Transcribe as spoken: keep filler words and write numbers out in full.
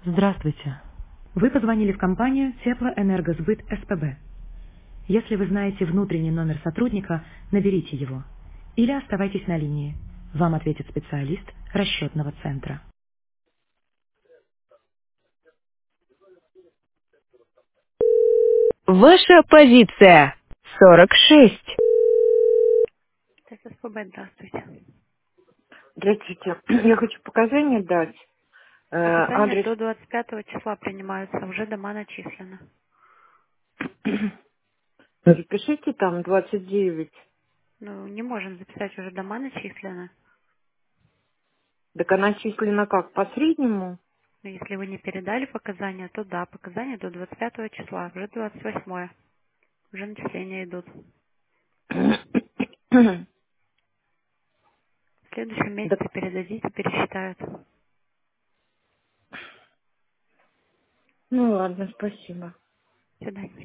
Здравствуйте. Вы позвонили в компанию Теплоэнергосбыт СПБ. Если вы знаете внутренний номер сотрудника, наберите его. Или оставайтесь на линии. Вам ответит специалист расчетного центра. Ваша позиция сорок шесть. СПБ, здравствуйте. Здравствуйте. Я хочу показания дать. Э, Показания адрес. до двадцать пятого числа принимаются, уже дома начислены. Запишите там двадцать девять. Ну, не можем записать, уже дома начислены. Так она числена как? По среднему? Но если вы не передали показания, то да, показания до двадцать пятого числа, уже двадцать восьмое. Уже начисления идут. В следующем Так, месяце передадите, пересчитают. До ну ладно, спасибо. свидания.